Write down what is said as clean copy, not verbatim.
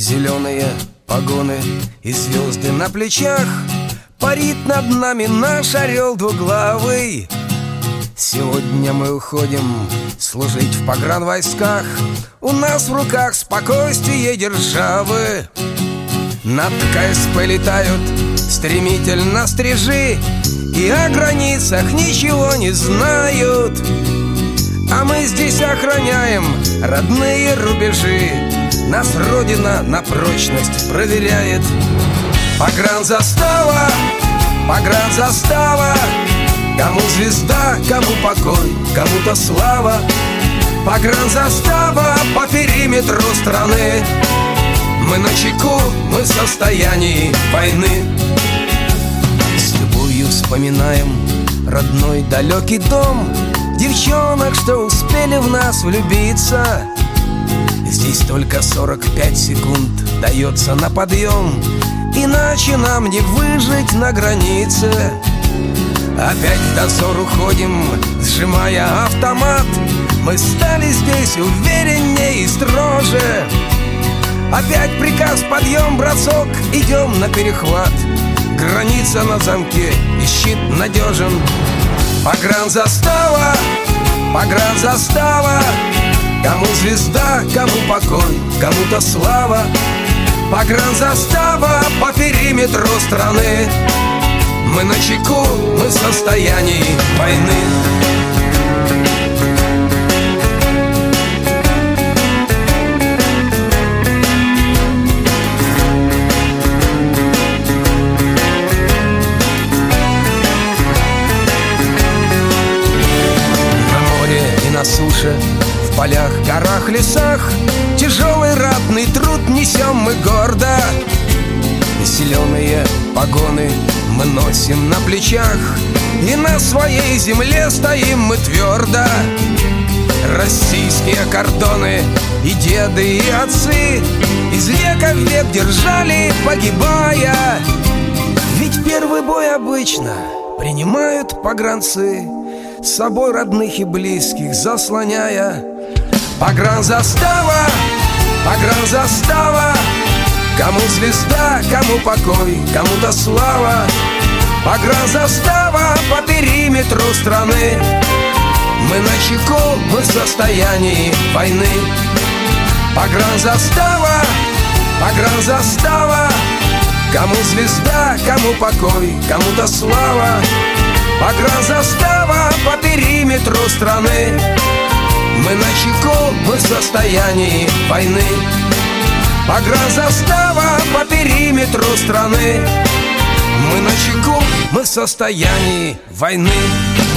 Зеленые погоны и звезды на плечах, парит над нами наш орел двуглавый. Сегодня мы уходим служить в погранвойсках. У нас в руках спокойствие державы. Над КСП летают стремительно стрижи, и о границах ничего не знают. А мы здесь охраняем родные рубежи. Нас Родина на прочность проверяет. Погранзастава, погранзастава, кому звезда, кому покой, кому-то слава. Погранзастава по периметру страны. Мы начеку, мы в состоянии войны. С любовью вспоминаем родной далекий дом, девчонок, что успели в нас влюбиться. Здесь только 45 секунд дается на подъем, иначе нам не выжить на границе. Опять в дозор уходим, сжимая автомат. Мы стали здесь увереннее и строже. Опять приказ подъем, бросок, идем на перехват. Граница на замке и щит надежен. Погранзастава, погранзастава, кому звезда, кому покой, кому-то слава. Погранзастава по периметру страны. Мы начеку, мы в состоянии войны. На суше, в полях, горах, лесах тяжелый ратный труд несем мы гордо. Зеленые погоны мы носим на плечах, и на своей земле стоим мы твердо. Российские кордоны и деды, и отцы из века в век держали, погибая. Ведь первый бой обычно принимают погранцы, с собой родных и близких заслоняя. Погранзастава, погранзастава, кому звезда, кому покой, кому-то слава. Погранзастава по периметру страны. Мы начеку, мы в состоянии войны. Погранзастава, погранзастава, кому звезда, кому покой, кому-то слава. Погранзастава по периметру страны. Мы начеку, мы в состоянии войны. Погранзастава по периметру страны. Мы начеку, мы в состоянии войны.